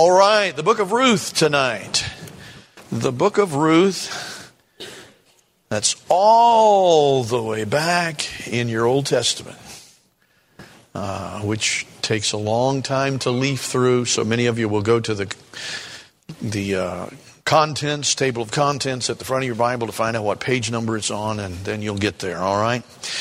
All right, the book of Ruth tonight. The book of Ruth, that's all the way back in your Old Testament, which takes a long time to leaf through. So many of you will go to the contents, table of contents at the front of your Bible to find out what page number it's on, and then you'll get there, all right?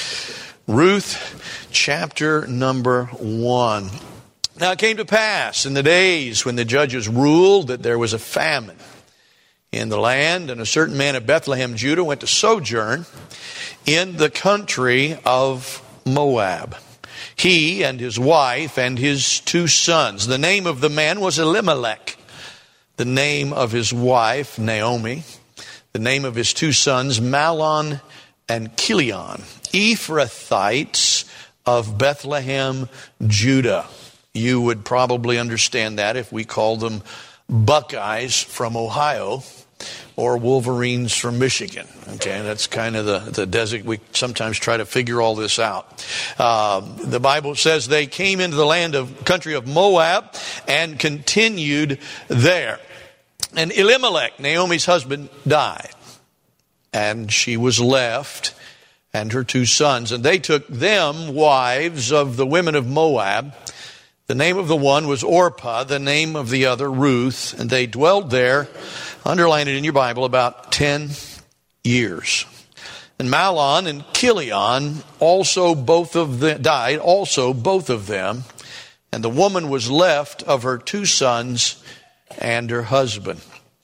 Ruth, chapter number 1. Now it came to pass in the days when the judges ruled that there was a famine in the land, and a certain man of Bethlehem, Judah, went to sojourn in the country of Moab. He and his wife and his 2 sons. The name of the man was Elimelech. The name of his wife, Naomi. The name of his 2 sons, Mahlon and Chilion. Ephrathites of Bethlehem, Judah. You would probably understand that if we called them Buckeyes from Ohio or Wolverines from Michigan. Okay, that's kind of the desert. We sometimes try to figure all this out. The Bible says they came into the country of Moab and continued there. And Elimelech, Naomi's husband, died. And she was left and her 2 sons. And they took them wives of the women of Moab. The name of the one was Orpah, the name of the other Ruth, and they dwelled there, underline it in your Bible, about 10 years. And Mahlon and Chilion also both of them died, and the woman was left of her 2 sons and her husband.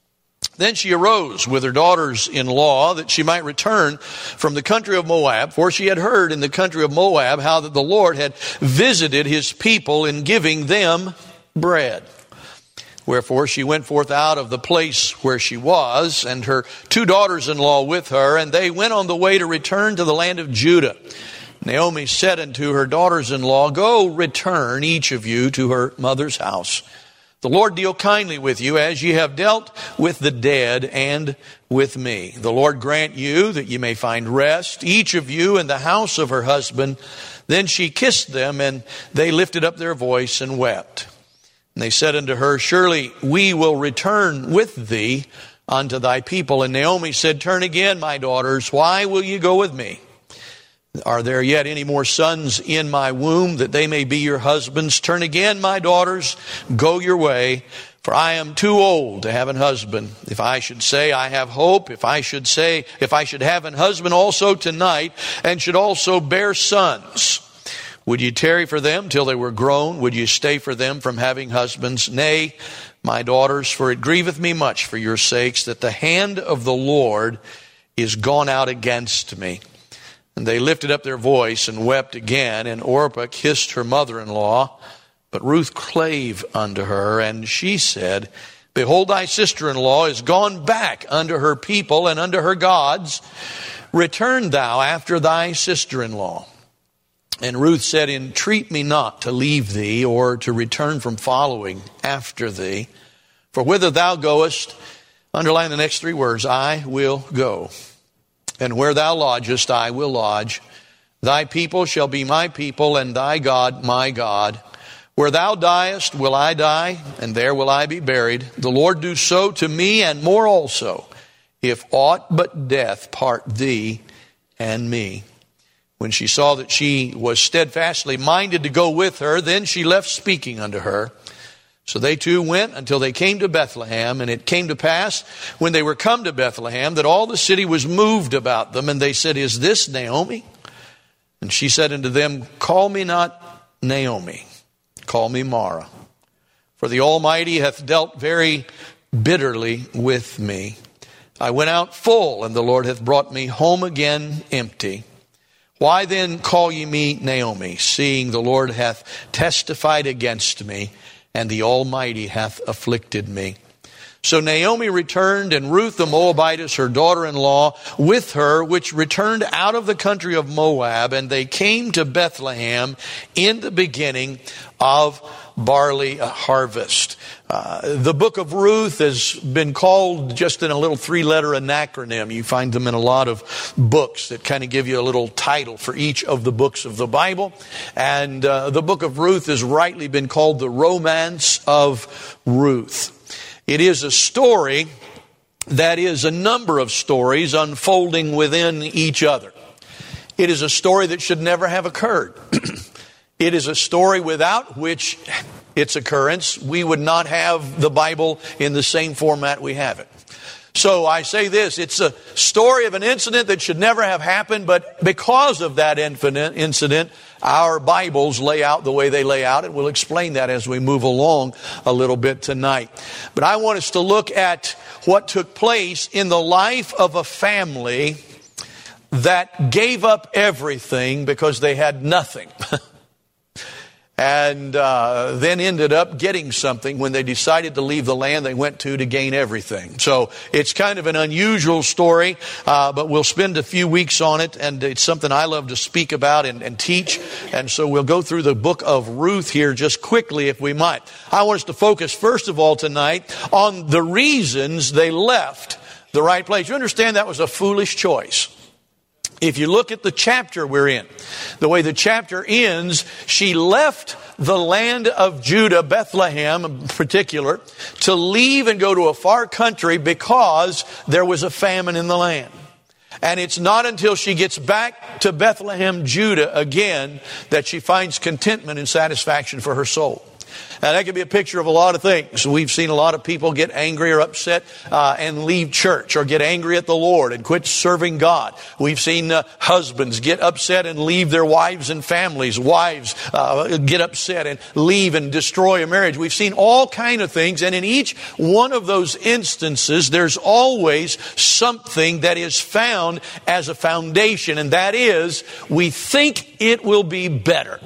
Then she arose with her daughters-in-law that she might return from the country of Moab, for she had heard in the country of Moab how that the Lord had visited his people in giving them bread. Wherefore she went forth out of the place where she was, and her 2 daughters-in-law with her, and they went on the way to return to the land of Judah. Naomi said unto her daughters-in-law, Go, return each of you to her mother's house. The Lord deal kindly with you as ye have dealt with the dead and with me. The Lord grant you that ye may find rest, each of you in the house of her husband. Then she kissed them, and they lifted up their voice and wept. And they said unto her, Surely we will return with thee unto thy people. And Naomi said, Turn again, my daughters. Why will ye go with me? Are there yet any more sons in my womb, that they may be your husbands? Turn again, my daughters, go your way, for I am too old to have an husband. If I should say I have hope, if I should have an husband also tonight, and should also bear sons, would ye tarry for them till they were grown? Would ye stay for them from having husbands? Nay, my daughters, for it grieveth me much for your sakes, that the hand of the Lord is gone out against me. And they lifted up their voice and wept again, and Orpah kissed her mother-in-law. But Ruth clave unto her, and she said, Behold, thy sister-in-law is gone back unto her people and unto her gods. Return thou after thy sister-in-law. And Ruth said, Entreat me not to leave thee, or to return from following after thee. For whither thou goest, underline the next 3 words, I will go. And where thou lodgest, I will lodge. Thy people shall be my people, and thy God my God. Where thou diest, will I die, and there will I be buried. The Lord do so to me, and more also, if aught but death part thee and me. When she saw that she was steadfastly minded to go with her, then she left speaking unto her. So they 2 went until they came to Bethlehem. And it came to pass, when they were come to Bethlehem, that all the city was moved about them. And they said, Is this Naomi? And she said unto them, Call me not Naomi, call me Mara. For the Almighty hath dealt very bitterly with me. I went out full, and the Lord hath brought me home again empty. Why then call ye me Naomi, seeing the Lord hath testified against me, and the Almighty hath afflicted me? So Naomi returned, and Ruth the Moabitess, her daughter-in-law, with her, which returned out of the country of Moab, and they came to Bethlehem in the beginning of barley harvest. The book of Ruth has been called just in a little 3-letter acronym. You find them in a lot of books that kind of give you a little title for each of the books of the Bible. And the book of Ruth has rightly been called the romance of Ruth. It is a story that is a number of stories unfolding within each other. It is a story that should never have occurred. It is a story without which its occurrence, we would not have the Bible in the same format we have it. So I say this, it's a story of an incident that should never have happened, but because of that incident, our Bibles lay out the way they lay out, and we'll explain that as we move along a little bit tonight. But I want us to look at what took place in the life of a family that gave up everything because they had nothing. And then ended up getting something when they decided to leave the land they went to gain everything. So it's kind of an unusual story, but we'll spend a few weeks on it, and it's something I love to speak about and teach. And so we'll go through the book of Ruth here just quickly, if we might. I want us to focus, first of all, tonight on the reasons they left the right place. You understand that was a foolish choice. If you look at the chapter we're in, the way the chapter ends, she left the land of Judah, Bethlehem in particular, to leave and go to a far country because there was a famine in the land. And it's not until she gets back to Bethlehem, Judah again, that she finds contentment and satisfaction for her soul. Now, that could be a picture of a lot of things. We've seen a lot of people get angry or upset and leave church, or get angry at the Lord and quit serving God. We've seen husbands get upset and leave their wives and families. Wives get upset and leave and destroy a marriage. We've seen all kind of things, and in each one of those instances, there's always something that is found as a foundation, and that is, we think it will be better.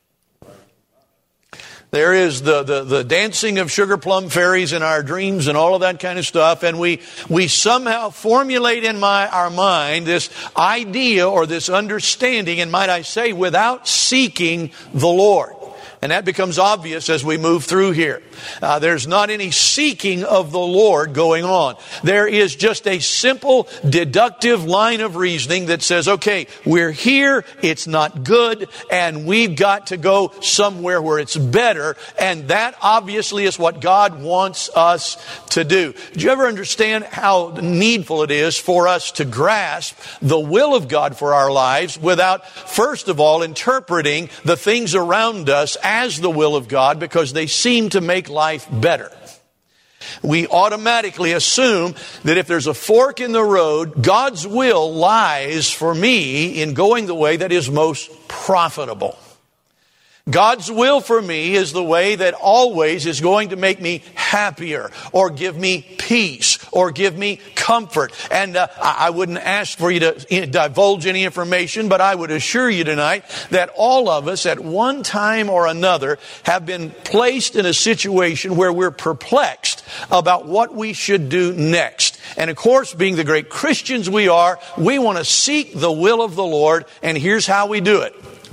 There is the dancing of sugar plum fairies in our dreams and all of that kind of stuff. And we somehow formulate in our mind this idea or this understanding, and might I say, without seeking the Lord. And that becomes obvious as we move through here. There's not any seeking of the Lord going on. There is just a simple deductive line of reasoning that says, okay, we're here, it's not good, and we've got to go somewhere where it's better. And that obviously is what God wants us to do. Do you ever understand how needful it is for us to grasp the will of God for our lives without, first of all, interpreting the things around us as the will of God because they seem to make life better? We automatically assume that if there's a fork in the road, God's will lies for me in going the way that is most profitable. God's will for me is the way that always is going to make me happier, or give me peace, or give me comfort. And I wouldn't ask for you to divulge any information, but I would assure you tonight that all of us at one time or another have been placed in a situation where we're perplexed about what we should do next. And of course, being the great Christians we are, we want to seek the will of the Lord, and here's how we do it.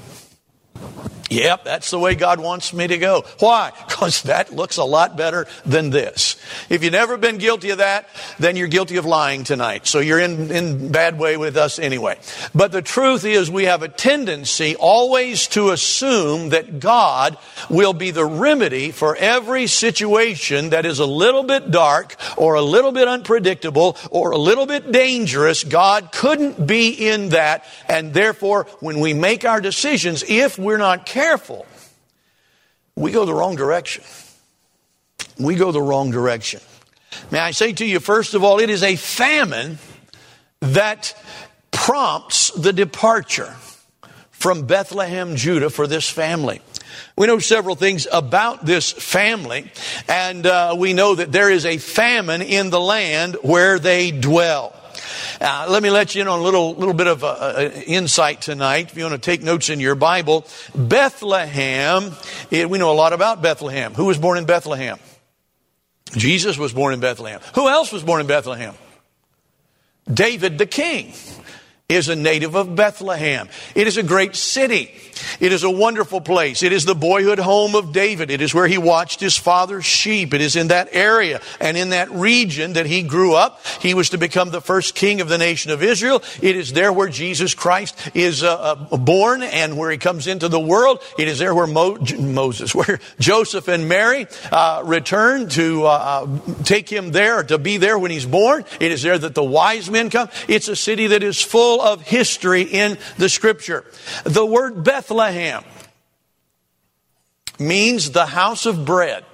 Yep, that's the way God wants me to go. Why? Because that looks a lot better than this. If you've never been guilty of that, then you're guilty of lying tonight. So you're in bad way with us anyway. But the truth is, we have a tendency always to assume that God will be the remedy for every situation that is a little bit dark, or a little bit unpredictable, or a little bit dangerous. God couldn't be in that. And therefore, when we make our decisions, if we're not careful, we go the wrong direction. We go the wrong direction. May I say to you, first of all, it is a famine that prompts the departure from Bethlehem, Judah, for this family. We know several things about this family, and we know that there is a famine in the land where they dwell. Let me let you in on a little bit of insight tonight. If you want to take notes in your Bible, Bethlehem, we know a lot about Bethlehem. Who was born in Bethlehem? Jesus was born in Bethlehem. Who else was born in Bethlehem? David the king. is a native of Bethlehem. It is a great city. It is a wonderful place. It is the boyhood home of David. It is where he watched his father's sheep. It is in that area and in that region that he grew up. He was to become the first king of the nation of Israel. It is there where Jesus Christ is born and where he comes into the world. It is there where where Joseph and Mary return to take him there, to be there when he's born. It is there that the wise men come. It's a city that is full of history in the Scripture. The word Bethlehem means the house of bread.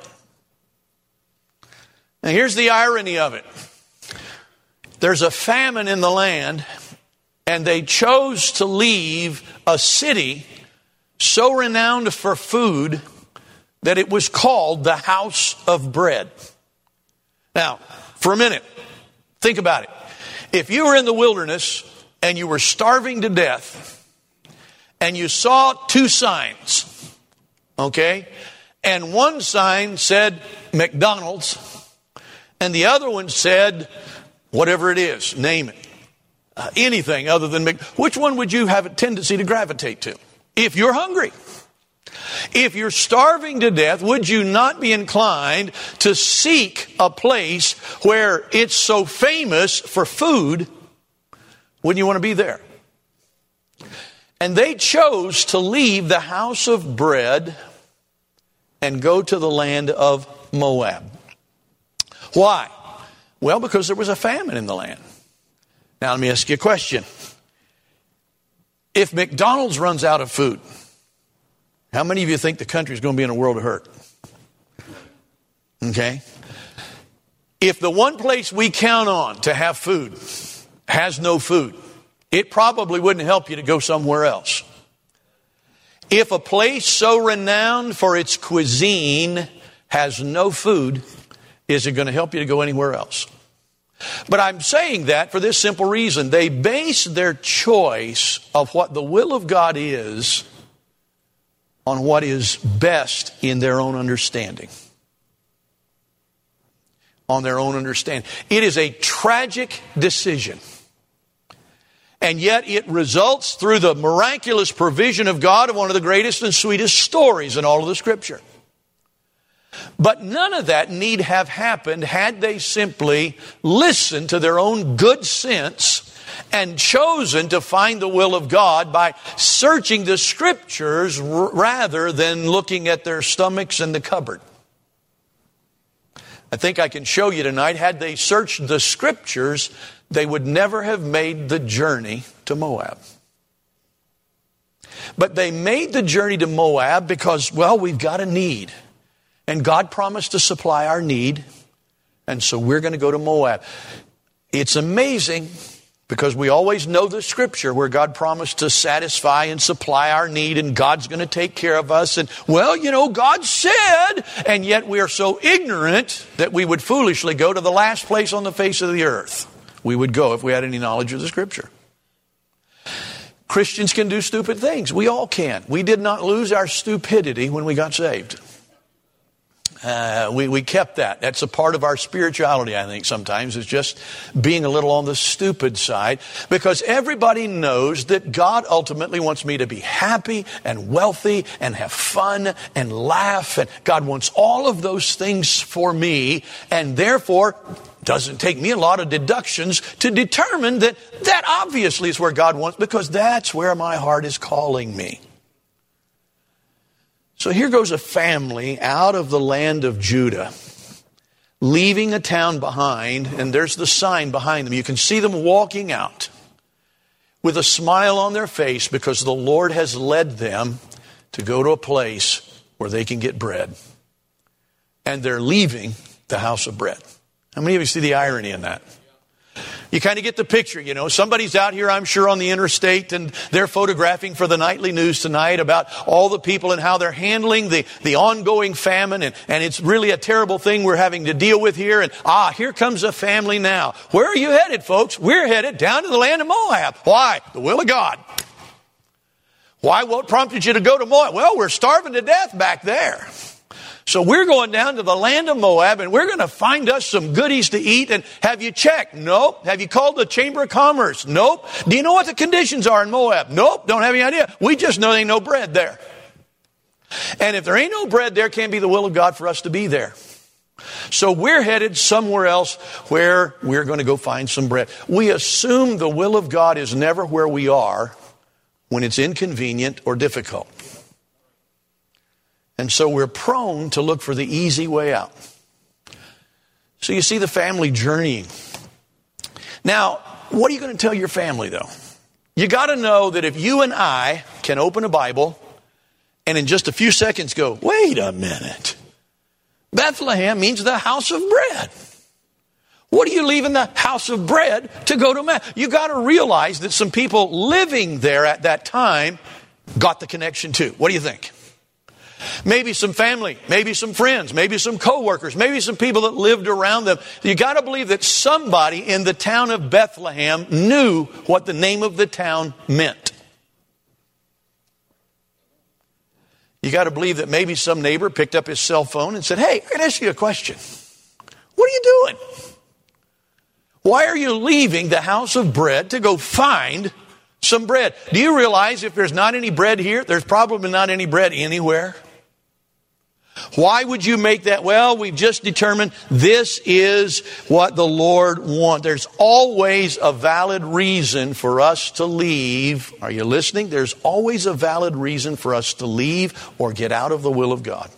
Now here's the irony of it. There's a famine in the land, and they chose to leave a city so renowned for food that it was called the house of bread. Now, for a minute, think about it. If you were in the wilderness and you were starving to death, and you saw two signs, okay? And one sign said McDonald's, and the other one said whatever it is, name it. Anything other than which one would you have a tendency to gravitate to? If you're hungry. If you're starving to death, would you not be inclined to seek a place where it's so famous for food? Wouldn't you want to be there? And they chose to leave the house of bread and go to the land of Moab. Why? Well, because there was a famine in the land. Now, let me ask you a question. If McDonald's runs out of food, how many of you think the country's going to be in a world of hurt? Okay? If the one place we count on to have food has no food, it probably wouldn't help you to go somewhere else. If a place so renowned for its cuisine has no food, is it going to help you to go anywhere else? But I'm saying that for this simple reason. They base their choice of what the will of God is on what is best in their own understanding. On their own understanding. It is a tragic decision. And yet it results through the miraculous provision of God of one of the greatest and sweetest stories in all of the Scripture. But none of that need have happened had they simply listened to their own good sense and chosen to find the will of God by searching the Scriptures rather than looking at their stomachs in the cupboard. I think I can show you tonight, had they searched the Scriptures, they would never have made the journey to Moab. But they made the journey to Moab because, well, we've got a need. And God promised to supply our need. And so we're going to go to Moab. It's amazing because we always know the Scripture where God promised to satisfy and supply our need and God's going to take care of us. And, well, you know, God said, and yet we are so ignorant that we would foolishly go to the last place on the face of the earth we would go if we had any knowledge of the Scripture. Christians can do stupid things. We all can. We did not lose our stupidity when we got saved. We kept that. That's a part of our spirituality, I think, sometimes, is just being a little on the stupid side. Because everybody knows that God ultimately wants me to be happy and wealthy and have fun and laugh. And God wants all of those things for me. And therefore, doesn't take me a lot of deductions to determine that that obviously is where God wants, because that's where my heart is calling me. So here goes a family out of the land of Judah, leaving a town behind, and there's the sign behind them. You can see them walking out with a smile on their face because the Lord has led them to go to a place where they can get bread. And they're leaving the house of bread. How many of you see the irony in that? You kind of get the picture, you know. Somebody's out here, I'm sure, on the interstate, and they're photographing for the nightly news tonight about all the people and how they're handling the ongoing famine. And it's really a terrible thing we're having to deal with here. And here comes a family now. Where are you headed, folks? We're headed down to the land of Moab. Why? The will of God. Why? What prompted you to go to Moab? Well, we're starving to death back there. So we're going down to the land of Moab, and we're going to find us some goodies to eat. And have you checked? Nope. Have you called the Chamber of Commerce? Nope. Do you know what the conditions are in Moab? Nope. Don't have any idea. We just know there ain't no bread there. And if there ain't no bread there, it can't be the will of God for us to be there. So we're headed somewhere else where we're going to go find some bread. We assume the will of God is never where we are when it's inconvenient or difficult. And so we're prone to look for the easy way out. So you see the family journeying. Now, what are you going to tell your family, though? You got to know that if you and I can open a Bible and in just a few seconds go, wait a minute. Bethlehem means the house of bread. What are you leaving the house of bread to go to Mass? You got to realize that some people living there at that time got the connection too. What do you think? Maybe some family, maybe some friends, maybe some coworkers, maybe some people that lived around them. You got to believe that somebody in the town of Bethlehem knew what the name of the town meant. You got to believe that maybe some neighbor picked up his cell phone and said, hey, I got to ask you a question. What are you doing? Why are you leaving the house of bread to go find some bread? Do you realize if there's not any bread here, there's probably not any bread anywhere? Why would you make that? Well, we've just determined this is what the Lord wants. There's always a valid reason for us to leave. Are you listening? There's always a valid reason for us to leave or get out of the will of God.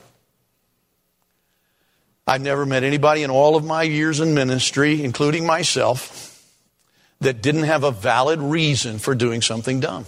I've never met anybody in all of my years in ministry, including myself, that didn't have a valid reason for doing something dumb.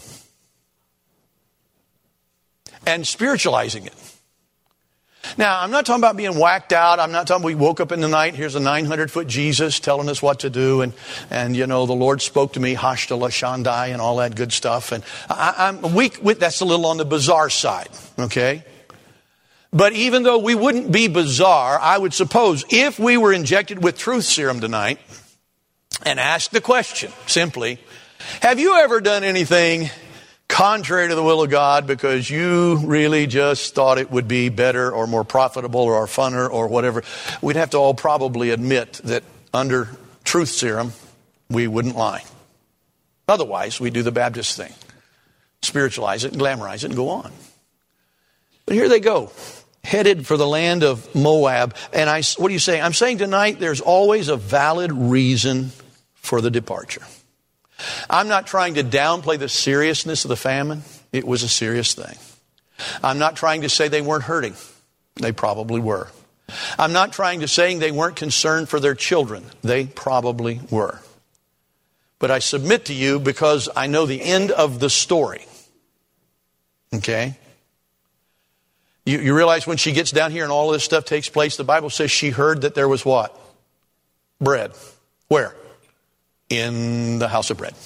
And spiritualizing it. Now, I'm not talking about being whacked out. I'm not talking we woke up in the night, here's a 900-foot Jesus telling us what to do. And you know, the Lord spoke to me, Hashtala Shandai, and all that good stuff. And that's a little on the bizarre side, okay? But even though we wouldn't be bizarre, I would suppose if we were injected with truth serum tonight and asked the question simply, have you ever done anything contrary to the will of God because you really just thought it would be better or more profitable or funner or whatever? We'd have to all probably admit that under truth serum, we wouldn't lie. Otherwise, we do the Baptist thing. Spiritualize it and glamorize it and go on. But here they go, headed for the land of Moab. And what are you saying? I'm saying tonight there's always a valid reason for the departure. I'm not trying to downplay the seriousness of the famine. It was a serious thing. I'm not trying to say they weren't hurting. They probably were. I'm not trying to say they weren't concerned for their children. They probably were. But I submit to you because I know the end of the story. Okay? You realize when she gets down here and all of this stuff takes place, the Bible says she heard that there was what? Bread. Where? In the house of bread.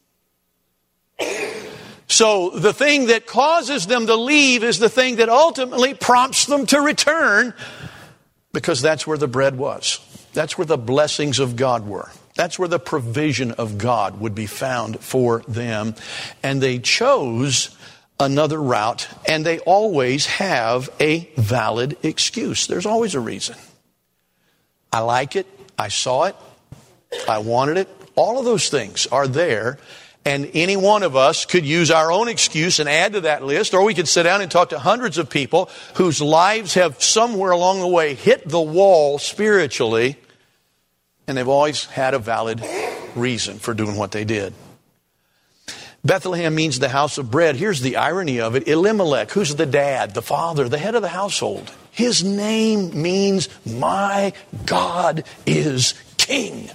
So the thing that causes them to leave is the thing that ultimately prompts them to return, because that's where the bread was. That's where the blessings of God were. That's where the provision of God would be found for them. And they chose another route, and they always have a valid excuse. There's always a reason. I like it. I saw it. I wanted it. All of those things are there, and any one of us could use our own excuse and add to that list, or we could sit down and talk to hundreds of people whose lives have somewhere along the way hit the wall spiritually, and they've always had a valid reason for doing what they did. Bethlehem means the house of bread. Here's the irony of it. Elimelech, who's the dad, the father, the head of the household, his name means my God is king.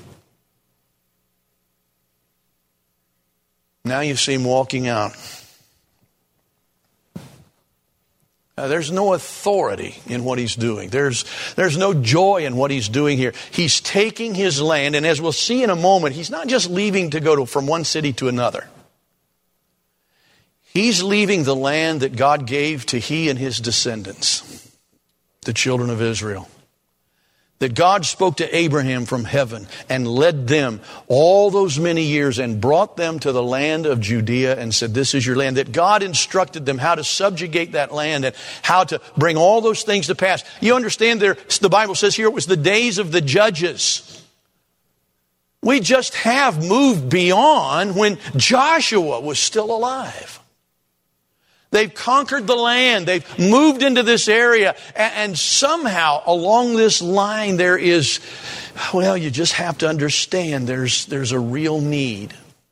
Now you see him walking out. There's no authority in what he's doing. There's no joy in what he's doing here. He's taking his land, and as we'll see in a moment, he's not just leaving to go from one city to another. He's leaving the land that God gave to he and his descendants, the children of Israel. that God spoke to Abraham from heaven and led them all those many years and brought them to the land of Judea and said, this is your land. That God instructed them how to subjugate that land and how to bring all those things to pass. You understand the Bible says here it was the days of the judges. We just have moved beyond when Joshua was still alive. They've conquered the land. They've moved into this area. And somehow along this line there is, well, you just have to understand there's a real need.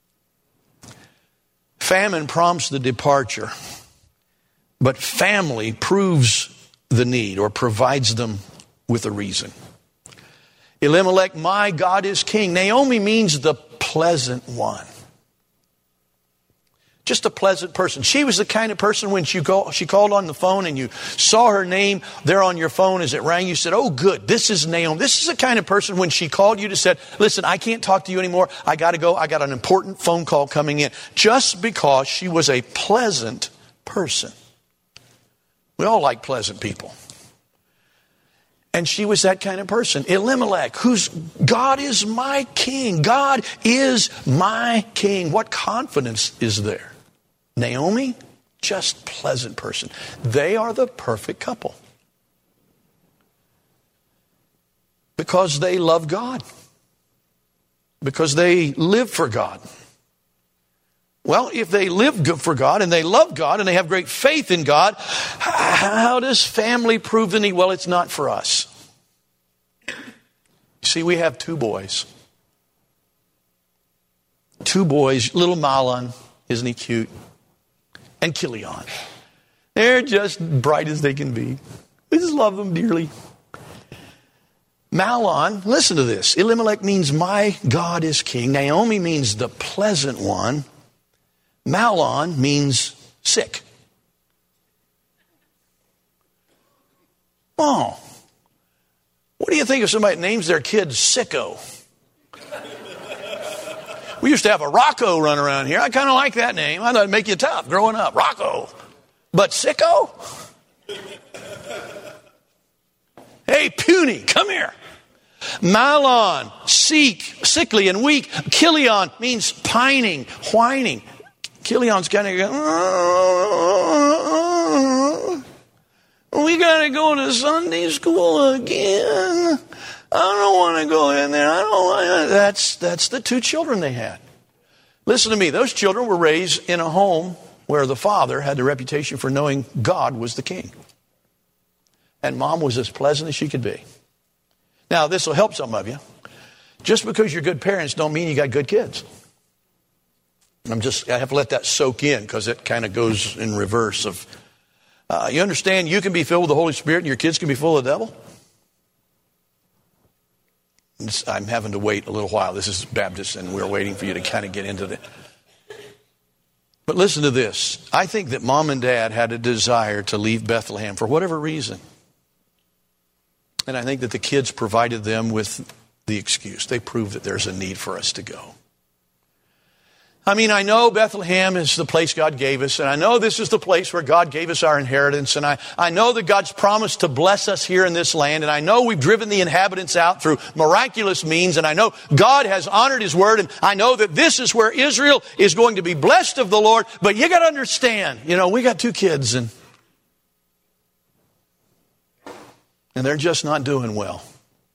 Famine prompts the departure, but family proves the need or provides them with a reason. Elimelech, my God is king. Naomi means the pleasant one. Just a pleasant person. She was the kind of person when she called on the phone and you saw her name there on your phone as it rang, you said, oh good, this is Naomi. This is the kind of person when she called you to said, listen, I can't talk to you anymore. I got to go. I got an important phone call coming in. Just because she was a pleasant person. We all like pleasant people. And she was that kind of person. Elimelech, whose God is my king. God is my king. What confidence is there? Naomi, just pleasant person. They are the perfect couple. Because they love God. Because they live for God. Well, if they live for God and they love God and they have great faith in God, how does family prove the need? Well, it's not for us. See, we have two boys. Two boys, little Mahlon, isn't he cute? And Kilian. They're just bright as they can be. We just love them dearly. Mahlon, listen to this. Elimelech means my God is king. Naomi means the pleasant one. Mahlon means sick. Oh. What do you think if somebody names their kid Sicko? We used to have a Rocco run around here. I kind of like that name. I thought it'd make you tough growing up. Rocco. But Sicko? Hey, puny, come here. Mahlon, sickly and weak. Kilian means pining, whining. Kilian's kind of going, we got to go to Sunday school again. I don't want to go in there. I don't want to. That's the two children they had. Listen to me. Those children were raised in a home where the father had the reputation for knowing God was the king. And mom was as pleasant as she could be. Now, this will help some of you. Just because you're good parents don't mean you got good kids. I have to let that soak in because it kind of goes in reverse of, you understand you can be filled with the Holy Spirit and your kids can be full of the devil? I'm having to wait a little while. This is Baptist and we're waiting for you to kind of get into it. But listen to this. I think that mom and dad had a desire to leave Bethlehem for whatever reason. And I think that the kids provided them with the excuse. They proved that there's a need for us to go. I mean, I know Bethlehem is the place God gave us, and I know this is the place where God gave us our inheritance, and I know that God's promised to bless us here in this land, and I know we've driven the inhabitants out through miraculous means, and I know God has honored His word, and I know that this is where Israel is going to be blessed of the Lord, but you got to understand, we got two kids, and they're just not doing well.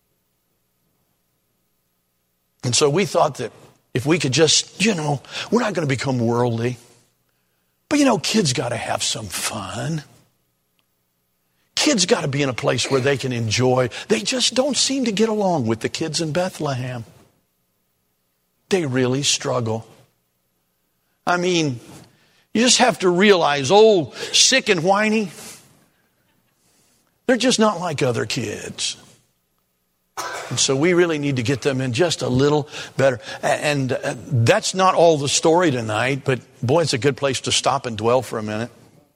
And so we thought that if we could just, we're not going to become worldly. But kids got to have some fun. Kids got to be in a place where they can enjoy. They just don't seem to get along with the kids in Bethlehem. They really struggle. I mean, you just have to realize, old, sick and whiny, they're just not like other kids. And so we really need to get them in just a little better. And that's not all the story tonight, but boy, it's a good place to stop and dwell for a minute.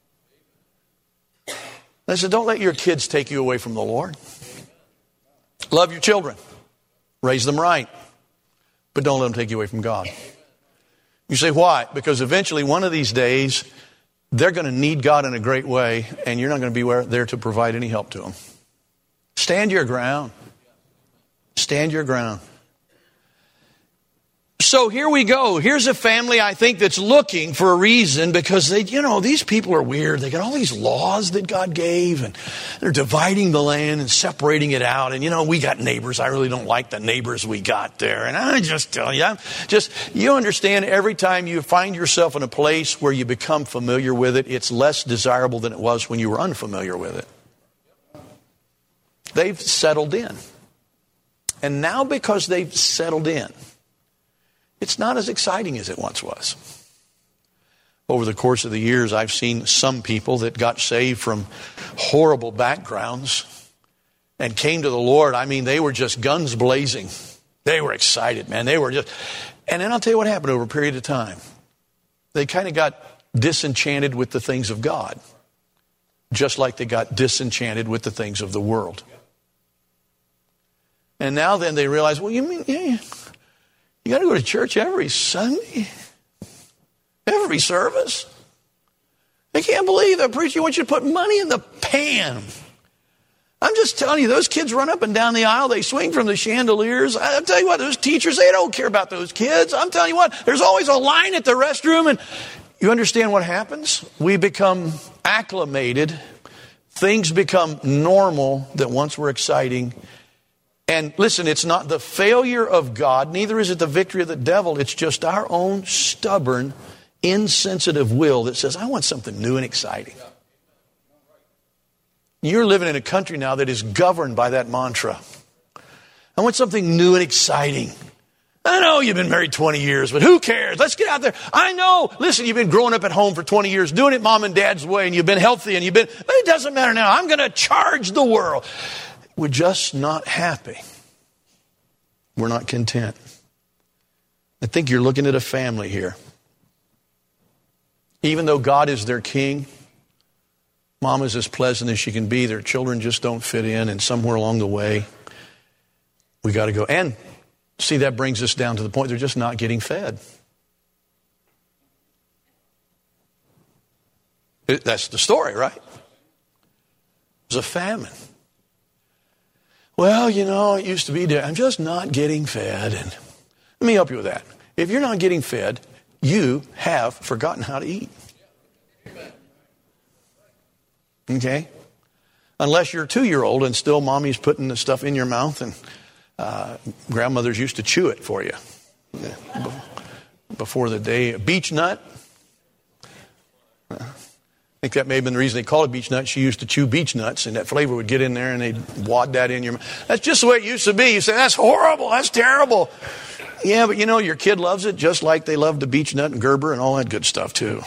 I said, don't let your kids take you away from the Lord. Love your children. Raise them right. But don't let them take you away from God. You say, why? Because eventually one of these days, they're going to need God in a great way, and you're not going to be there to provide any help to them. Stand your ground. Stand your ground. So here we go. Here's a family, I think, that's looking for a reason because these people are weird. They got all these laws that God gave and they're dividing the land and separating it out. And we got neighbors. I really don't like the neighbors we got there. And I just tell you, you understand every time you find yourself in a place where you become familiar with it, it's less desirable than it was when you were unfamiliar with it. They've settled in. And now because they've settled in, it's not as exciting as it once was. Over the course of the years, I've seen some people that got saved from horrible backgrounds and came to the Lord. I mean, they were just guns blazing. They were excited, man. And then I'll tell you what happened over a period of time. They kind of got disenchanted with the things of God, just like they got disenchanted with the things of the world. And now then they realize, well, you mean, yeah, you got to go to church every Sunday? Every service? They can't believe that preacher wants you to put money in the pan. I'm just telling you, those kids run up and down the aisle. They swing from the chandeliers. I'll tell you what, those teachers, they don't care about those kids. I'm telling you what, there's always a line at the restroom. And you understand what happens? We become acclimated. Things become normal that once were exciting. And listen, it's not the failure of God, neither is it the victory of the devil. It's just our own stubborn, insensitive will that says, I want something new and exciting. You're living in a country now that is governed by that mantra. I want something new and exciting. I know you've been married 20 years, but who cares? Let's get out there. I know. Listen, you've been growing up at home for 20 years, doing it mom and dad's way, and you've been healthy, but it doesn't matter now. I'm going to charge the world. We're just not happy. We're not content. I think you're looking at a family here. Even though God is their king, mom is as pleasant as she can be. Their children just don't fit in, and somewhere along the way, we got to go. And see, that brings us down to the point they're just not getting fed. That's the story, right? There's a famine. Well, it used to be there. I'm just not getting fed. And let me help you with that. If you're not getting fed, you have forgotten how to eat. Okay? Unless you're a 2-year-old and still mommy's putting the stuff in your mouth and grandmothers used to chew it for you. Before the day. A beech nut. I think that may have been the reason they call it beech nut. She used to chew beech nuts, and that flavor would get in there, and they'd wad that in your mouth. That's just the way it used to be. You say, that's horrible. That's terrible. Yeah, but your kid loves it just like they love the beech nut and Gerber and all that good stuff, too.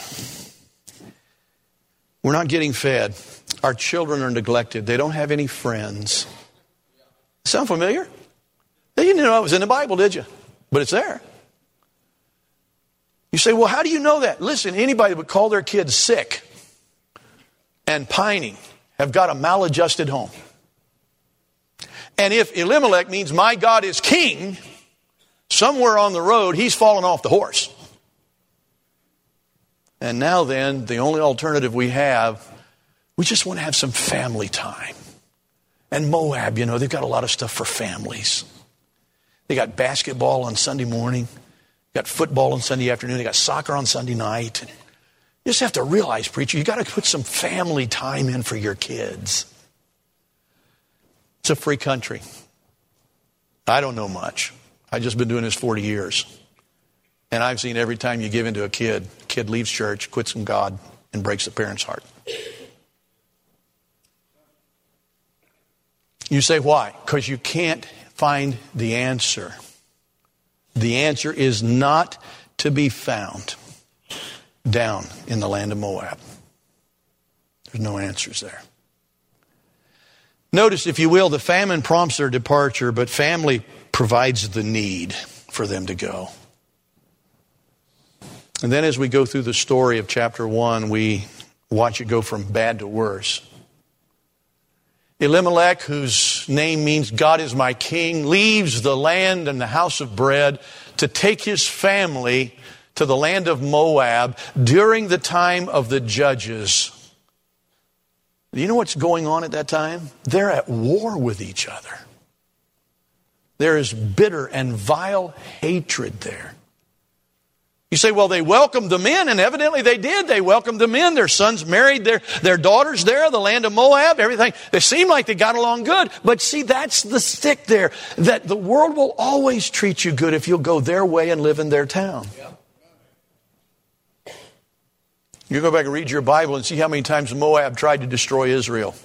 We're not getting fed. Our children are neglected. They don't have any friends. Sound familiar? You didn't know it was in the Bible, did you? But it's there. You say, well, how do you know that? Listen, anybody would call their kids sick and pining have got a maladjusted home. And if Elimelech means my God is king, somewhere on the road, he's fallen off the horse. And now then, the only alternative we have, we just want to have some family time. And Moab, they've got a lot of stuff for families. They got basketball on Sunday morning, got football on Sunday afternoon, they got soccer on Sunday night. You just have to realize, preacher, you got to put some family time in for your kids. It's a free country. I don't know much. I've just been doing this 40 years. And I've seen every time you give into a kid leaves church, quits from God, and breaks the parent's heart. You say, why? Because you can't find the answer. The answer is not to be found down in the land of Moab. There's no answers there. Notice, if you will, the famine prompts their departure, but family provides the need for them to go. And then as we go through the story of chapter 1, we watch it go from bad to worse. Elimelech, whose name means God is my king, leaves the land and the house of bread to take his family to the land of Moab during the time of the judges. Do you know what's going on at that time? They're at war with each other. There is bitter and vile hatred there. You say, well, they welcomed them in, and evidently they did. They welcomed them in. Their sons married their daughters there, the land of Moab, everything. They seemed like they got along good. But see, that's the stick there, that the world will always treat you good if you'll go their way and live in their town. You go back and read your Bible and see how many times Moab tried to destroy Israel.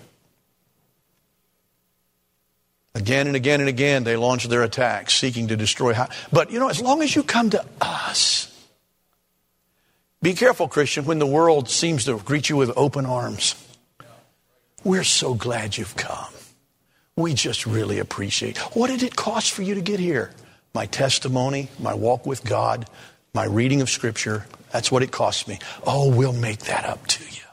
Again and again and again, they launched their attacks, seeking to destroy. But, as long as you come to us, be careful, Christian, when the world seems to greet you with open arms. We're so glad you've come. We just really appreciate. What did it cost for you to get here? My testimony, my walk with God, my reading of Scripture. That's what it cost me. Oh, we'll make that up to you.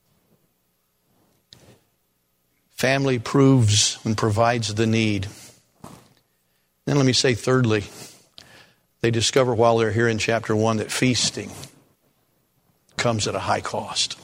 Family proves and provides the need. Then let me say thirdly, they discover while they're here in chapter 1 that feasting comes at a high cost.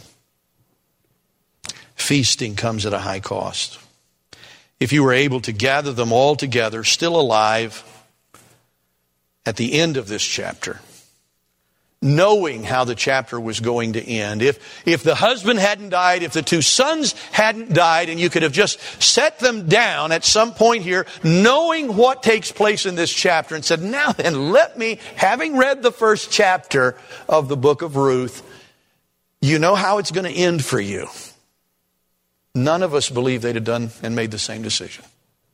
Feasting comes at a high cost. If you were able to gather them all together, still alive, at the end of this chapter, knowing how the chapter was going to end, if the husband hadn't died, if the two sons hadn't died, and you could have just set them down at some point here, knowing what takes place in this chapter, and said, now then, let me, having read the first chapter of the book of Ruth, you know how it's going to end for you. None of us believe they'd have done and made the same decision.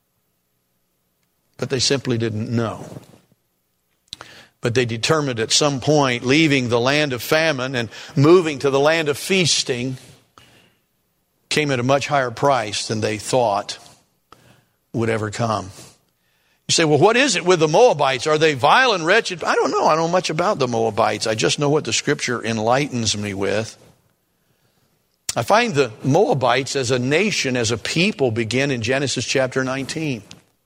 But they simply didn't know. But they determined at some point, leaving the land of famine and moving to the land of feasting came at a much higher price than they thought would ever come. You say, well, what is it with the Moabites? Are they vile and wretched? I don't know. I don't know much about the Moabites. I just know what the Scripture enlightens me with. I find the Moabites as a nation, as a people, begin in Genesis chapter 19.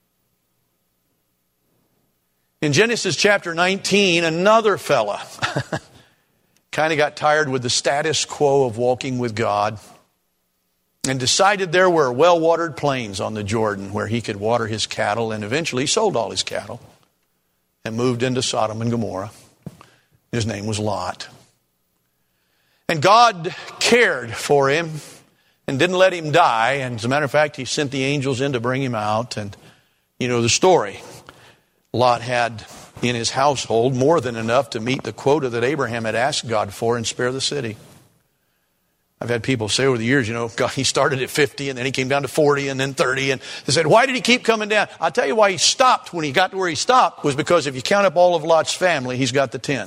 In Genesis chapter 19, another fella kind of got tired with the status quo of walking with God and decided there were well-watered plains on the Jordan where he could water his cattle, and eventually he sold all his cattle and moved into Sodom and Gomorrah. His name was Lot. And God cared for him and didn't let him die. And as a matter of fact, he sent the angels in to bring him out. And you know the story. Lot had in his household more than enough to meet the quota that Abraham had asked God for and spare the city. I've had people say over the years, God, he started at 50 and then he came down to 40 and then 30. And they said, why did he keep coming down? I'll tell you why he stopped when he got to where he stopped was because if you count up all of Lot's family, he's got the 10.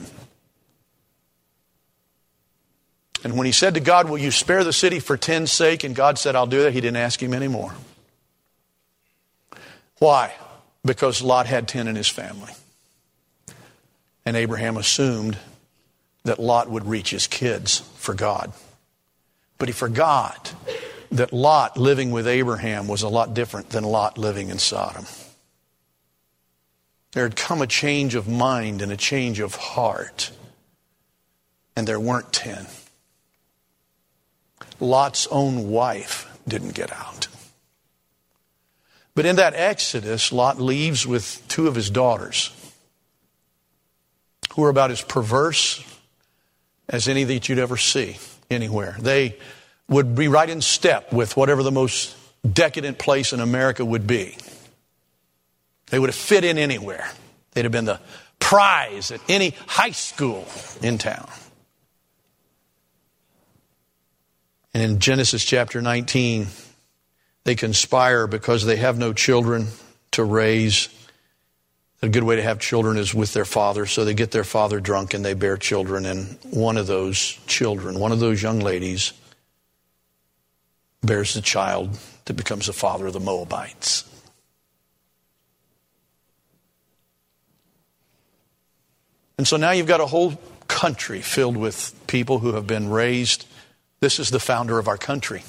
And when he said to God, will you spare the city for 10's sake? And God said, I'll do that. He didn't ask him anymore. Why? Because Lot had 10 in his family. And Abraham assumed that Lot would reach his kids for God. But he forgot that Lot living with Abraham was a lot different than Lot living in Sodom. There had come a change of mind and a change of heart. And there weren't 10. Lot's own wife didn't get out. But in that exodus, Lot leaves with 2 of his daughters who are about as perverse as any that you'd ever see anywhere. They would be right in step with whatever the most decadent place in America would be. They would have fit in anywhere. They'd have been the prize at any high school in town. And in Genesis chapter 19, they conspire because they have no children to raise. A good way to have children is with their father. So they get their father drunk and they bear children. And one of those children, one of those young ladies, bears the child that becomes the father of the Moabites. And so now you've got a whole country filled with people who have been raised. This is the founder of our country.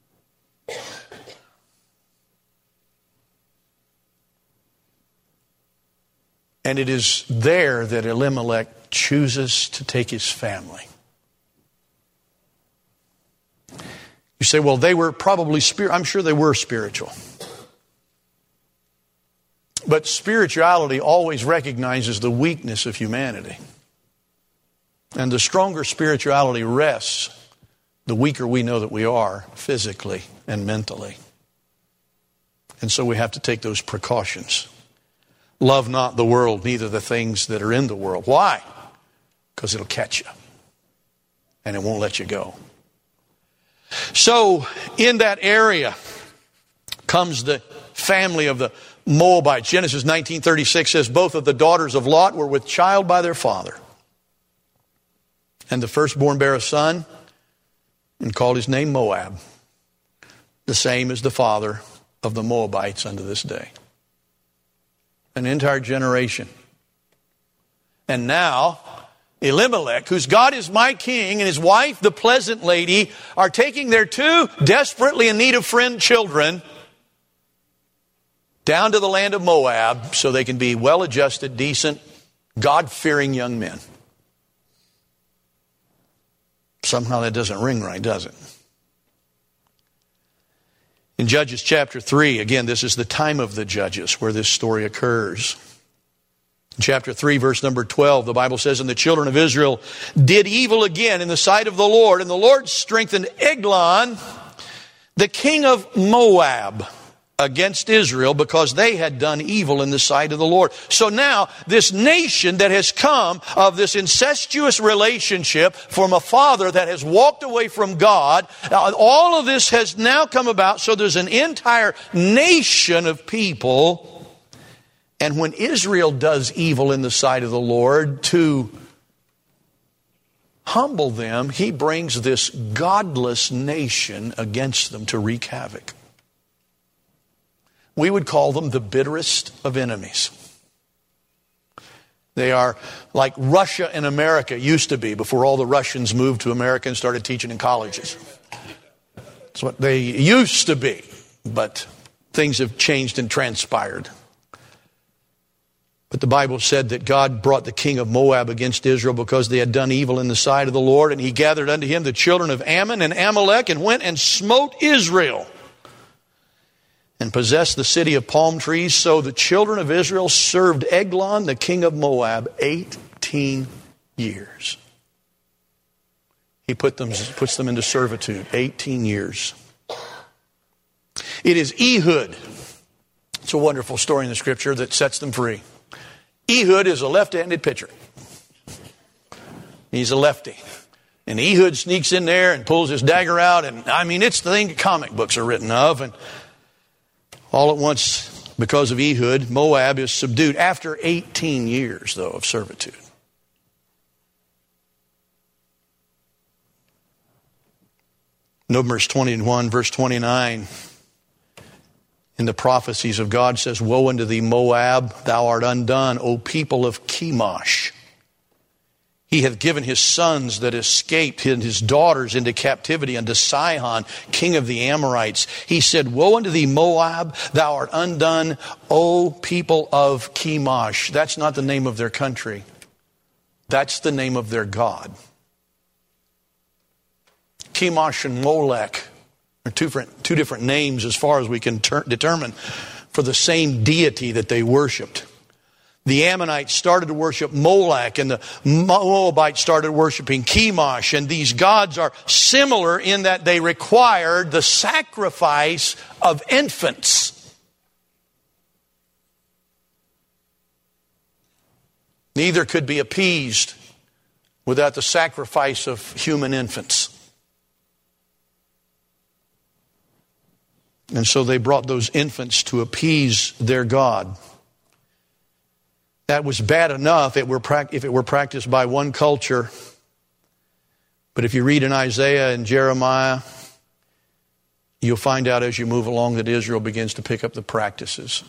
And it is there that Elimelech chooses to take his family. You say, well, they were probably spiritual. I'm sure they were spiritual. But spirituality always recognizes the weakness of humanity. And the stronger spirituality rests, the weaker we know that we are physically and mentally. And so we have to take those precautions. Love not the world, neither the things that are in the world. Why? Because it'll catch you. And it won't let you go. So in that area comes the family of the Moabites. Genesis 19:36 says, both of the daughters of Lot were with child by their father. And the firstborn bare a son and called his name Moab, the same as the father of the Moabites unto this day. An entire generation. And now Elimelech, whose God is my king, and his wife, the pleasant lady, are taking their two desperately in need of friend children down to the land of Moab so they can be well-adjusted, decent, God-fearing young men. Somehow that doesn't ring right, does it? In Judges chapter 3, again, this is the time of the judges where this story occurs. In chapter 3, verse number 12, the Bible says, and the children of Israel did evil again in the sight of the Lord, and the Lord strengthened Eglon, the king of Moab, against Israel because they had done evil in the sight of the Lord. So now this nation that has come of this incestuous relationship from a father that has walked away from God, all of this has now come about. So there's an entire nation of people. And when Israel does evil in the sight of the Lord to humble them, he brings this godless nation against them to wreak havoc. We would call them the bitterest of enemies. They are like Russia and America used to be before all the Russians moved to America and started teaching in colleges. That's what they used to be, but things have changed and transpired. But the Bible said that God brought the king of Moab against Israel because they had done evil in the sight of the Lord, and he gathered unto him the children of Ammon and Amalek and went and smote Israel and possessed the city of palm trees. So the children of Israel served Eglon, the king of Moab, 18 years. He puts them into servitude, 18 years. It is Ehud. It's a wonderful story in the scripture that sets them free. Ehud is a left-handed pitcher. He's a lefty. And Ehud sneaks in there and pulls his dagger out. And I mean, it's the thing comic books are written of. And all at once, because of Ehud, Moab is subdued after 18 years, though, of servitude. Numbers 21, verse 29, in the prophecies of God says, woe unto thee, Moab, thou art undone, O people of Chemosh. He hath given his sons that escaped and his daughters into captivity unto Sihon, king of the Amorites. He said, woe unto thee, Moab, thou art undone, O people of Chemosh. That's not the name of their country. That's the name of their God. Chemosh and Molech are two different names as far as we can determine for the same deity that they worshipped. The Ammonites started to worship Molech, and the Moabites started worshiping Chemosh. And these gods are similar in that they required the sacrifice of infants. Neither could be appeased without the sacrifice of human infants. And so they brought those infants to appease their God. That was bad enough if it were practiced by one culture. But if you read in Isaiah and Jeremiah, you'll find out as you move along that Israel begins to pick up the practices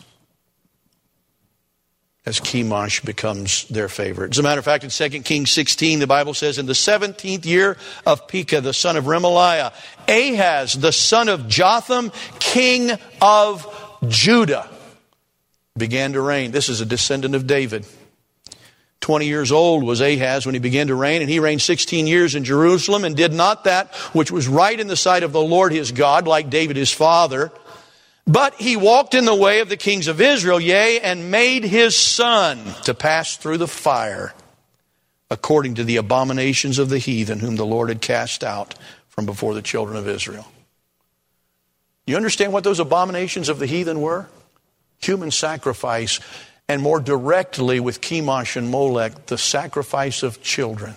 as Chemosh becomes their favorite. As a matter of fact, in 2 Kings 16, the Bible says, in the 17th year of Pekah, the son of Remaliah, Ahaz, the son of Jotham, king of Judah, began to reign. This is a descendant of David. 20 years old was Ahaz when he began to reign, and he reigned 16 years in Jerusalem and did not that which was right in the sight of the Lord his God, like David his father. But he walked in the way of the kings of Israel, yea, and made his son to pass through the fire, according to the abominations of the heathen, whom the Lord had cast out from before the children of Israel. You understand what those abominations of the heathen were? Human sacrifice, and more directly with Chemosh and Molech, the sacrifice of children.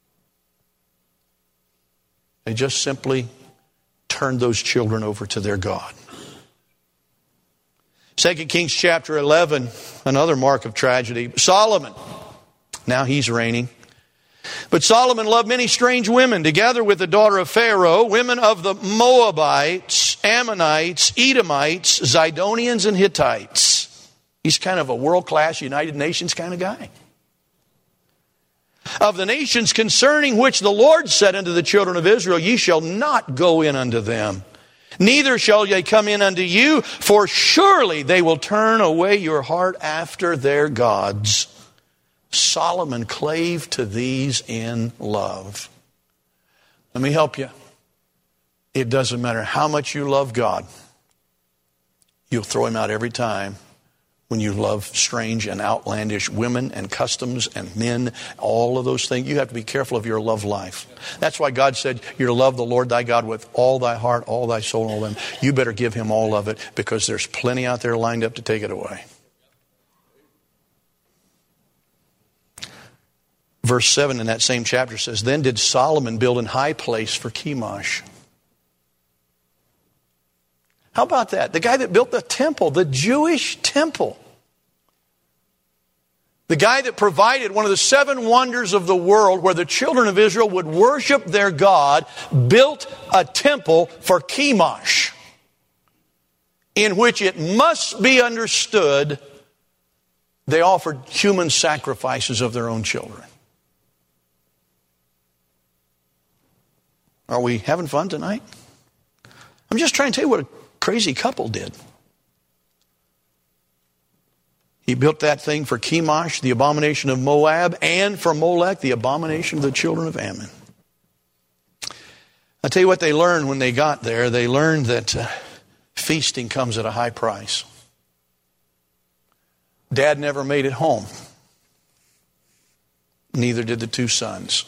They just simply turned those children over to their God. 2 Kings chapter 11, another mark of tragedy. Solomon, now he's reigning. But Solomon loved many strange women, together with the daughter of Pharaoh, women of the Moabites, Ammonites, Edomites, Zidonians, and Hittites. He's kind of a world-class United Nations kind of guy. Of the nations concerning which the Lord said unto the children of Israel, ye shall not go in unto them, neither shall they come in unto you, for surely they will turn away your heart after their gods. Solomon clave to these in love. Let me help you. It doesn't matter how much you love God. You'll throw him out every time when you love strange and outlandish women and customs and men, all of those things. You have to be careful of your love life. That's why God said you're to love the Lord thy God with all thy heart, all thy soul, and all them. You better give him all of it, because there's plenty out there lined up to take it away. Verse 7 in that same chapter says, then did Solomon build an high place for Chemosh. How about that? The guy that built the temple, the Jewish temple. The guy that provided one of the 7 wonders of the world where the children of Israel would worship their God, built a temple for Chemosh, in which it must be understood they offered human sacrifices of their own children. Are we having fun tonight? I'm just trying to tell you what a crazy couple did. He built that thing for Chemosh, the abomination of Moab, and for Molech, the abomination of the children of Ammon. I'll tell you what they learned when they got there. They learned that feasting comes at a high price. Dad never made it home. Neither did the 2 sons.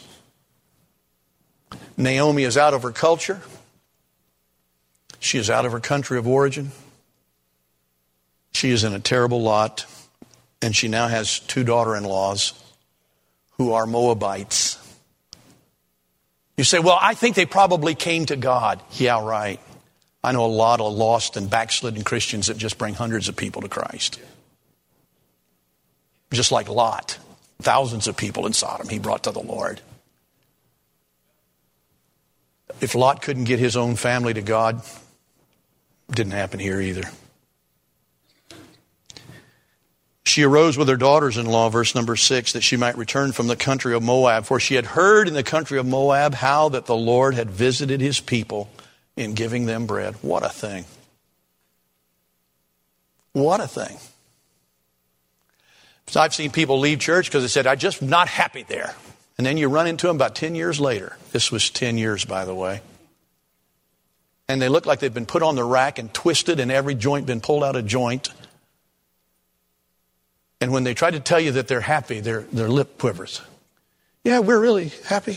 Naomi is out of her culture. She is out of her country of origin. She is in a terrible lot. And she now has 2 daughter-in-laws who are Moabites. You say, well, I think they probably came to God. Yeah, right. I know a lot of lost and backslidden Christians that just bring hundreds of people to Christ. Just like Lot. Thousands of people in Sodom he brought to the Lord. If Lot couldn't get his own family to God, it didn't happen here either. She arose with her daughters-in-law, verse number 6, that she might return from the country of Moab. For she had heard in the country of Moab how that the Lord had visited his people in giving them bread. What a thing. What a thing. So I've seen people leave church because they said, I'm just not happy there. And then you run into them about 10 years later. This was 10 years, by the way. And they look like they've been put on the rack and twisted and every joint been pulled out of joint. And when they try to tell you that they're happy, their lip quivers. Yeah, we're really happy.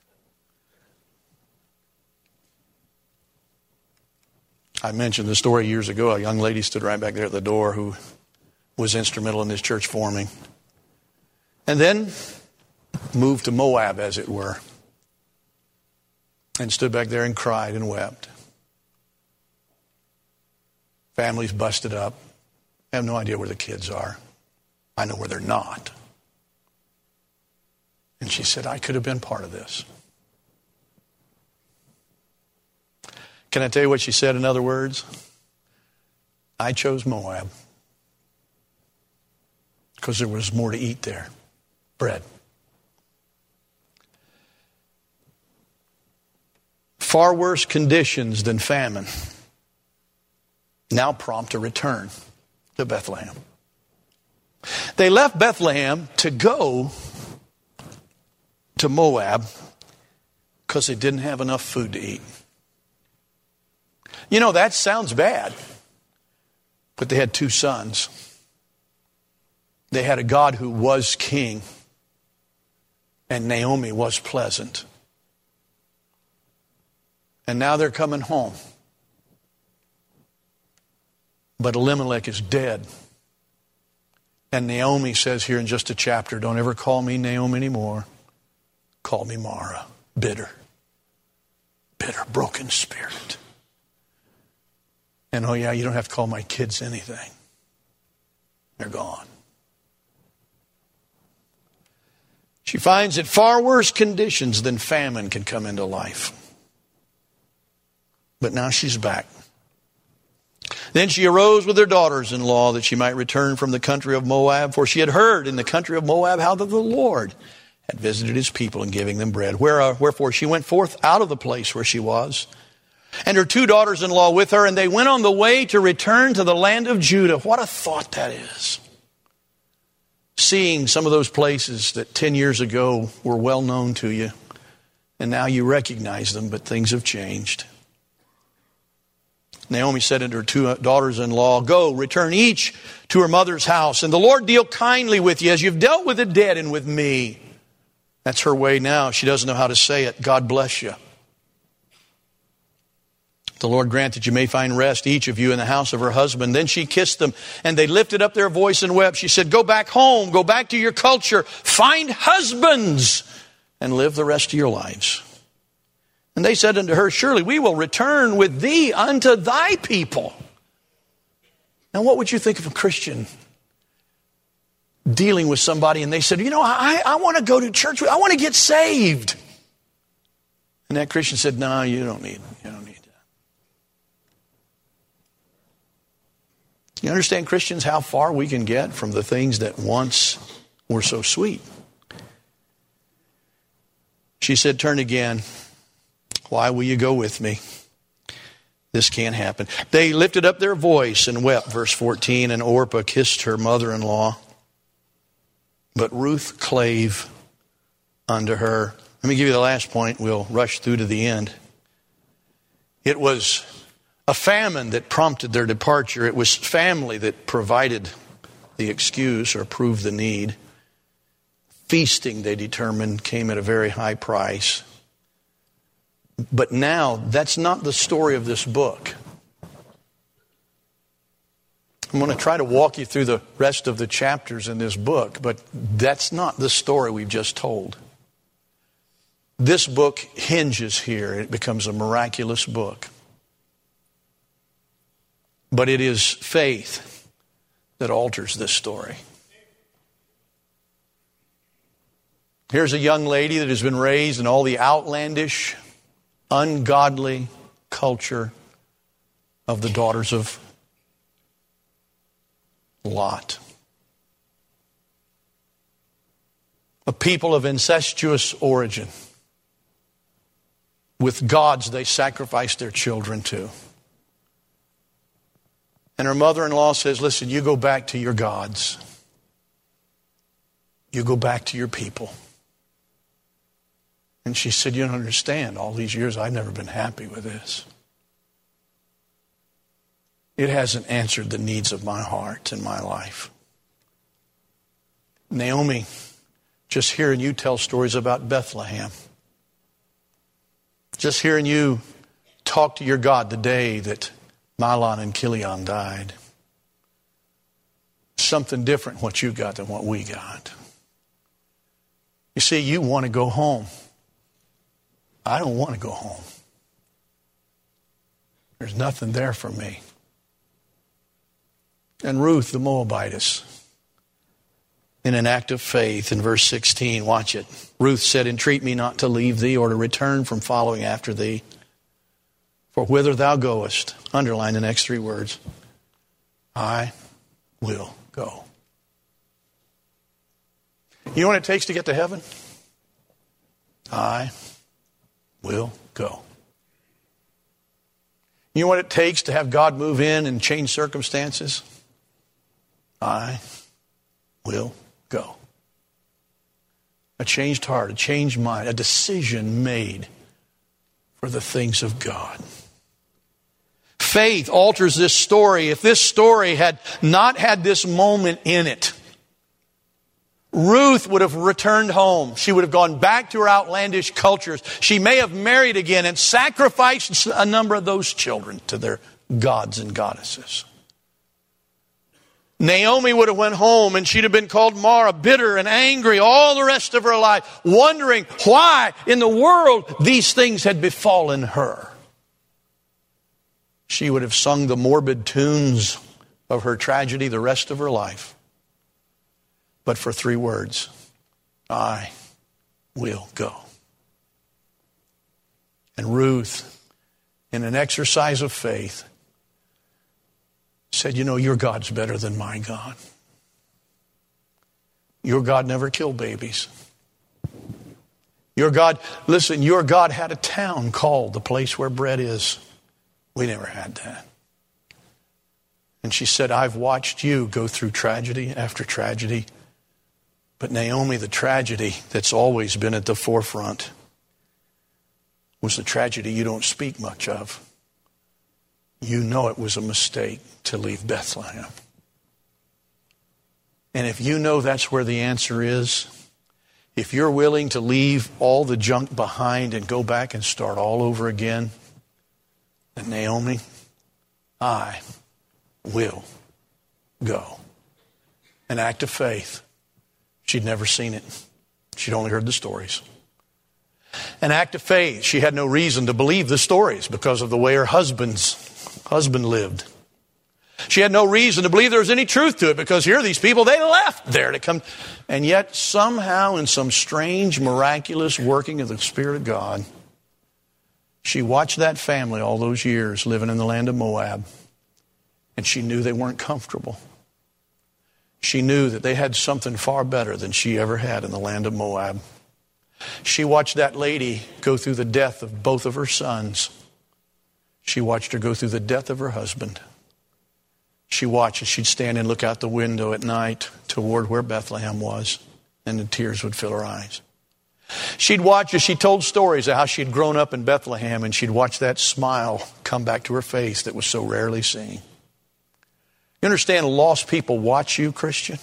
I mentioned the story years ago. A young lady stood right back there at the door who was instrumental in this church forming. And then moved to Moab, as it were, and stood back there and cried and wept. Families busted up. I have no idea where the kids are. I know where they're not. And she said, I could have been part of this. Can I tell you what she said in other words? I chose Moab because there was more to eat there. Bread. Far worse conditions than famine now prompt a return to Bethlehem. They left Bethlehem to go to Moab because they didn't have enough food to eat. You know, that sounds bad. But they had two sons. They had a God who was king. And Naomi was pleasant. And now they're coming home. But Elimelech is dead. And Naomi says here in just a chapter, don't ever call me Naomi anymore. Call me Mara. Bitter. Bitter, broken spirit. And oh yeah, you don't have to call my kids anything. They're gone. She finds that far worse conditions than famine can come into life. But now she's back. Then she arose with her daughters-in-law that she might return from the country of Moab, for she had heard in the country of Moab how that the Lord had visited his people in giving them bread. Wherefore she went forth out of the place where she was, and her two daughters-in-law with her, and they went on the way to return to the land of Judah. What a thought that is. Seeing some of those places that 10 years ago were well known to you, and now you recognize them, but things have changed. Naomi said unto her two daughters-in-law, go, return each to her mother's house, and the Lord deal kindly with you as you've dealt with the dead and with me. That's her way now. She doesn't know how to say it. God bless you. The Lord grant that you may find rest, each of you, in the house of her husband. Then she kissed them, and they lifted up their voice and wept. She said, go back home, go back to your culture, find husbands, and live the rest of your lives. And they said unto her, surely we will return with thee unto thy people. Now what would you think of a Christian dealing with somebody and they said, I want to go to church, I want to get saved. And that Christian said, no, you don't need that. You understand, Christians, how far we can get from the things that once were so sweet. She said, turn again. Why will you go with me? This can't happen. They lifted up their voice and wept, verse 14, and Orpah kissed her mother-in-law. But Ruth clave unto her. Let me give you the last point. We'll rush through to the end. It was a famine that prompted their departure. It was family that provided the excuse or proved the need. Feasting, they determined, came at a very high price. But now, that's not the story of this book. I'm going to try to walk you through the rest of the chapters in this book, but that's not the story we've just told. This book hinges here. It becomes a miraculous book. But it is faith that alters this story. Here's a young lady that has been raised in all the outlandish, ungodly culture of the daughters of Lot. A people of incestuous origin. With gods they sacrificed their children to. And her mother-in-law says, listen, you go back to your gods. You go back to your people. And she said, you don't understand. All these years I've never been happy with this. It hasn't answered the needs of my heart and my life. Naomi, just hearing you tell stories about Bethlehem. Just hearing you talk to your God the day that Mahlon and Chilion died. Something different what you got than what we got. You see, you want to go home. I don't want to go home. There's nothing there for me. And Ruth the Moabitess, in an act of faith, in verse 16, watch it. Ruth said, entreat me not to leave thee or to return from following after thee. For whither thou goest, underline the next three words, I will go. You know what it takes to get to heaven? I will go. You know what it takes to have God move in and change circumstances? I will go. A changed heart, a changed mind, a decision made for the things of God. Faith alters this story. If this story had not had this moment in it, Ruth would have returned home. She would have gone back to her outlandish cultures. She may have married again and sacrificed a number of those children to their gods and goddesses. Naomi would have went home and she'd have been called Mara, bitter and angry all the rest of her life, wondering why in the world these things had befallen her. She would have sung the morbid tunes of her tragedy the rest of her life. But for 3 words, I will go. And Ruth, in an exercise of faith, said, you know, your God's better than my God. Your God never killed babies. Your God, listen, your God had a town called the place where bread is. We never had that. And she said, I've watched you go through tragedy after tragedy. But Naomi, the tragedy that's always been at the forefront was the tragedy you don't speak much of. You know it was a mistake to leave Bethlehem. And if you know that's where the answer is, if you're willing to leave all the junk behind and go back and start all over again, then Naomi, I will go. An act of faith. She'd never seen it. She'd only heard the stories. An act of faith. She had no reason to believe the stories because of the way her husband lived. She had no reason to believe there was any truth to it because here are these people, they left there to come. And yet somehow in some strange, miraculous working of the Spirit of God, she watched that family all those years living in the land of Moab. And she knew they weren't comfortable. She knew that they had something far better than she ever had in the land of Moab. She watched that lady go through the death of both of her sons. She watched her go through the death of her husband. She watched as she'd stand and look out the window at night toward where Bethlehem was, and the tears would fill her eyes. She'd watch as she told stories of how she'd grown up in Bethlehem, and she'd watch that smile come back to her face that was so rarely seen. You understand, lost people watch you, Christian.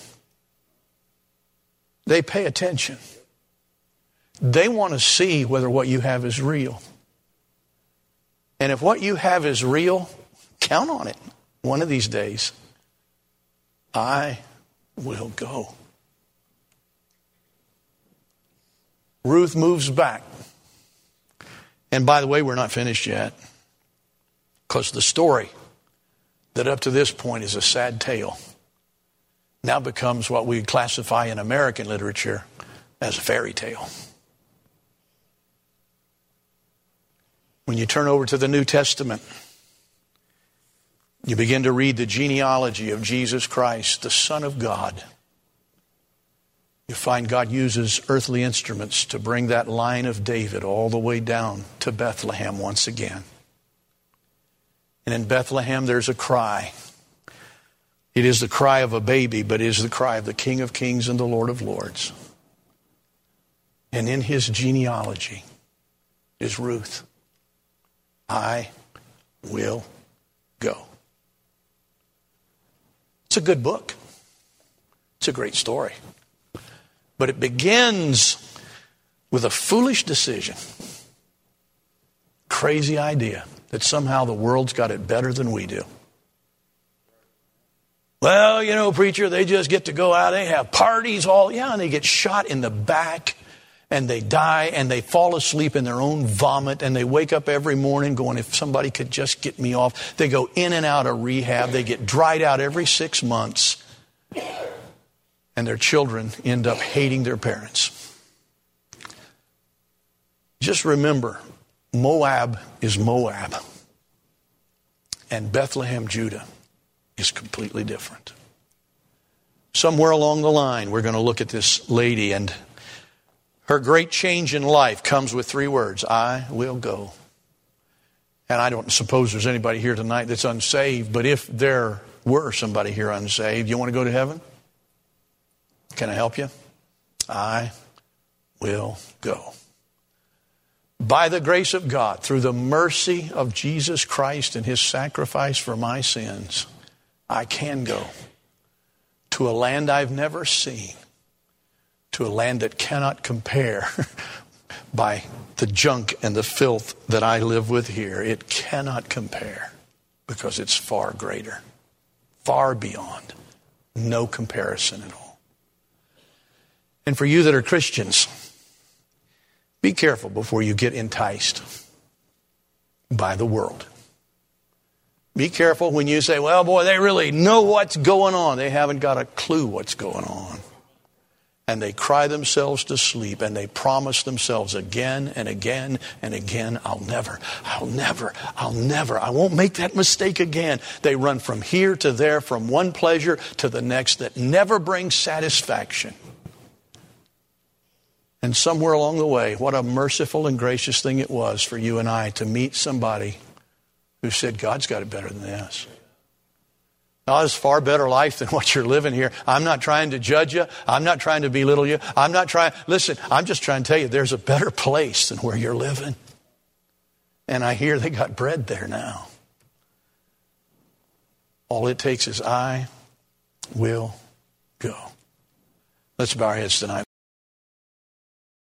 They pay attention. They want to see whether what you have is real. And if what you have is real, count on it. One of these days, I will go. Ruth moves back. And by the way, we're not finished yet. Because the story that up to this point is a sad tale now becomes what we classify in American literature as a fairy tale. When you turn over to the New Testament, you begin to read the genealogy of Jesus Christ, the Son of God. You find God uses earthly instruments to bring that line of David all the way down to Bethlehem once again. And in Bethlehem, there's a cry. It is the cry of a baby, but it is the cry of the King of Kings and the Lord of Lords. And in his genealogy is Ruth. I will go. It's a good book. It's a great story. But it begins with a foolish decision. Crazy idea that somehow the world's got it better than we do. Well, you know, preacher, they just get to go out, they have parties and they get shot in the back and they die and they fall asleep in their own vomit and they wake up every morning going, if somebody could just get me off. They go in and out of rehab. They get dried out every 6 months. And their children end up hating their parents. Just remember, Moab is Moab. And Bethlehem, Judah is completely different. Somewhere along the line, we're going to look at this lady, and her great change in life comes with 3 words: I will go. And I don't suppose there's anybody here tonight that's unsaved, but if there were somebody here unsaved, you want to go to heaven? Can I help you? I will go. by the grace of God, through the mercy of Jesus Christ and his sacrifice for my sins, I can go to a land I've never seen, to a land that cannot compare by the junk and the filth that I live with here. It cannot compare because it's far greater, far beyond, no comparison at all. And for you that are Christians, be careful before you get enticed by the world. Be careful when you say, well, boy, they really know what's going on. They haven't got a clue what's going on. And they cry themselves to sleep, and they promise themselves again and again and again, I'll never, I won't make that mistake again. They run from here to there, from one pleasure to the next that never brings satisfaction. And somewhere along the way, what a merciful and gracious thing it was for you and I to meet somebody who said, God's got it better than this. God has far better life than what you're living here. I'm not trying to judge you. I'm not trying to belittle you. I'm just trying to tell you there's a better place than where you're living. And I hear they got bread there now. All it takes is I will go. Let's bow our heads tonight.